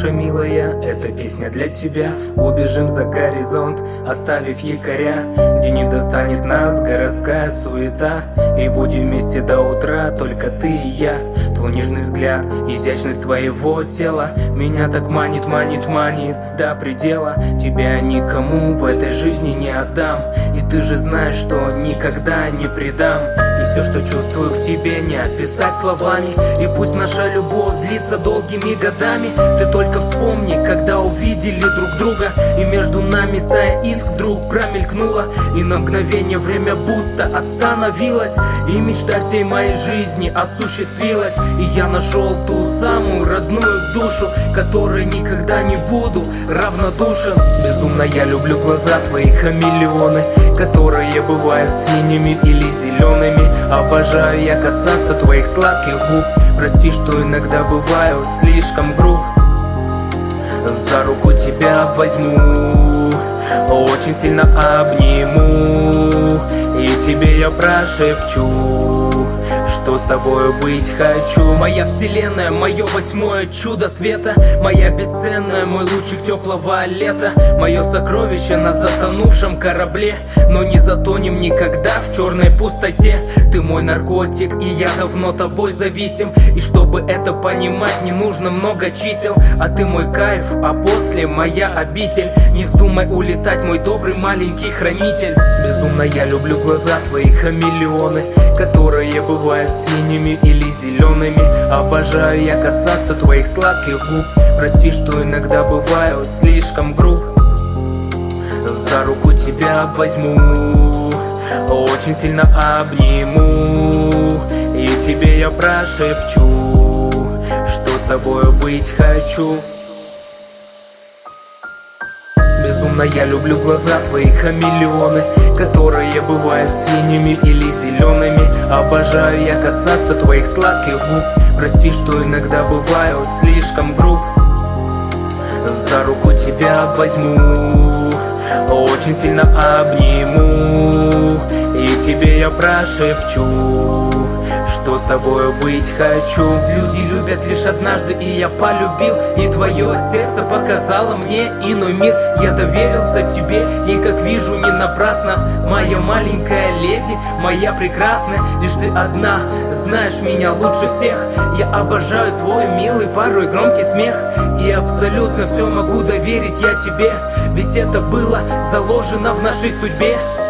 Слушай, милая, эта песня для тебя. Убежим за горизонт, оставив якоря, где не достанет нас городская суета. И будем вместе до утра, только ты и я. Твой нежный взгляд, изящность твоего тела меня так манит, манит, манит до предела. Тебя никому в этой жизни не отдам, и ты же знаешь, что никогда не предам. И все, что чувствую к тебе, не описать словами. И пусть наша любовь длится долгими годами, ты только вспомни, когда увидели друг друга, и между нами стая искр вдруг промелькнула, и на мгновение время будто остановилось, и мечта всей моей жизни осуществилась. И я нашел ту самую родную душу, которой никогда не буду равнодушен. Безумно я люблю глаза твои хамелеоны, которые бывают синими или зелеными. Обожаю я касаться твоих сладких губ. Прости, что иногда бываю слишком груб. За руку тебя возьму, очень сильно обниму, и тебе я прошепчу, что с тобою быть хочу. Моя вселенная, мое восьмое чудо света, моя бесценная, мой лучик теплого лета, мое сокровище на затонувшем корабле. Но не затонем никогда в черной пустоте. Ты мой наркотик, и я давно тобой зависим, и чтобы это понимать, не нужно много чисел. А ты мой кайф, а после моя обитель. Не вздумай улетать, мой добрый маленький хранитель. Безумно я люблю глаза твои хамелеоны, которые бывают синими или зелеными. Обожаю я касаться твоих сладких губ. Прости, что иногда бываю слишком груб. За руку тебя возьму, очень сильно обниму, и тебе я прошепчу, что с тобою быть хочу. Безумно я люблю глаза твои хамелеоны, которые бывают синими или зелеными. Обожаю я касаться твоих сладких губ. Прости, что иногда бываю слишком груб. За руку тебя возьму, очень сильно обниму, и тебе я прошепчу, что с тобою быть хочу. Люди любят лишь однажды, и я полюбил, и твое сердце показало мне иной мир. Я доверился тебе, и как вижу, не напрасно. Моя маленькая леди, моя прекрасная, лишь ты одна знаешь меня лучше всех. Я обожаю твой милый, порой громкий смех, и абсолютно все могу доверить я тебе, ведь это было заложено в нашей судьбе.